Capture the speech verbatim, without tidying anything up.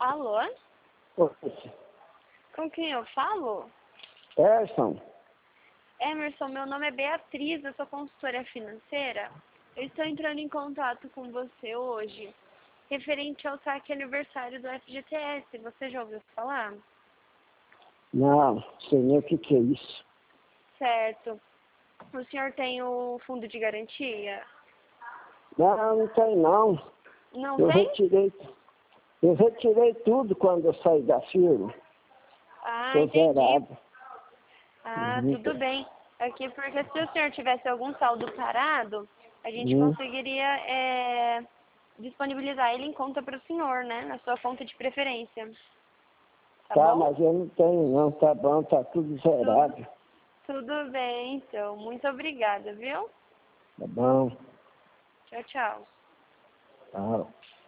Alô? Oi. Com quem eu falo? Erson. Emerson, meu nome é Beatriz, eu sou consultora financeira. Eu estou entrando em contato com você hoje, referente ao saque aniversário do F G T S. Você já ouviu falar? Não, sei nem o que, que é isso. Certo. O senhor tem o fundo de garantia? Não, não tem não. Não Eu tem? retirei, eu retirei tudo quando eu saí da firma. Ah, Tô entendi. zerado. Ah, Uhum. tudo bem. Aqui porque se o senhor tivesse algum saldo parado, a gente Uhum. conseguiria é, disponibilizar ele em conta para o senhor, né? Na sua conta de preferência. Tá Tá, bom? mas eu não tenho não, tá bom, tá tudo Tudo, zerado. tudo bem, então. Muito obrigada, viu? Tá bom. Tchau, tchau. Tchau.